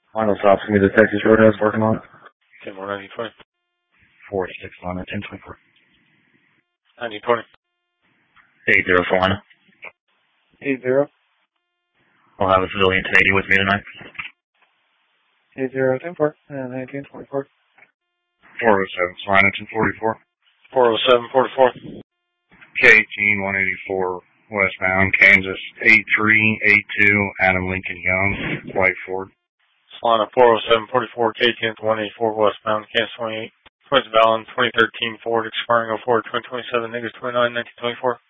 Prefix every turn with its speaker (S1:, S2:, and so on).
S1: Final stops gonna be the Texas Roadhouse working on it.
S2: 10 more 9020.
S1: 46 on it, 1024.
S2: 9020.
S1: 80 Solana.
S3: 80.
S1: I'll have a civilian 1080 with me tonight.
S3: 80, 10-4, and 1924.
S1: 407 Solana, 1044.
S2: 407 44.
S1: K-18 184 westbound, Kansas 8382, Adam Lincoln Young, White Ford.
S2: Solana 407 44, K-10 184 westbound, Kansas 28. Twins Vallon 2013 Ford expiring 04 2027, -29 1924.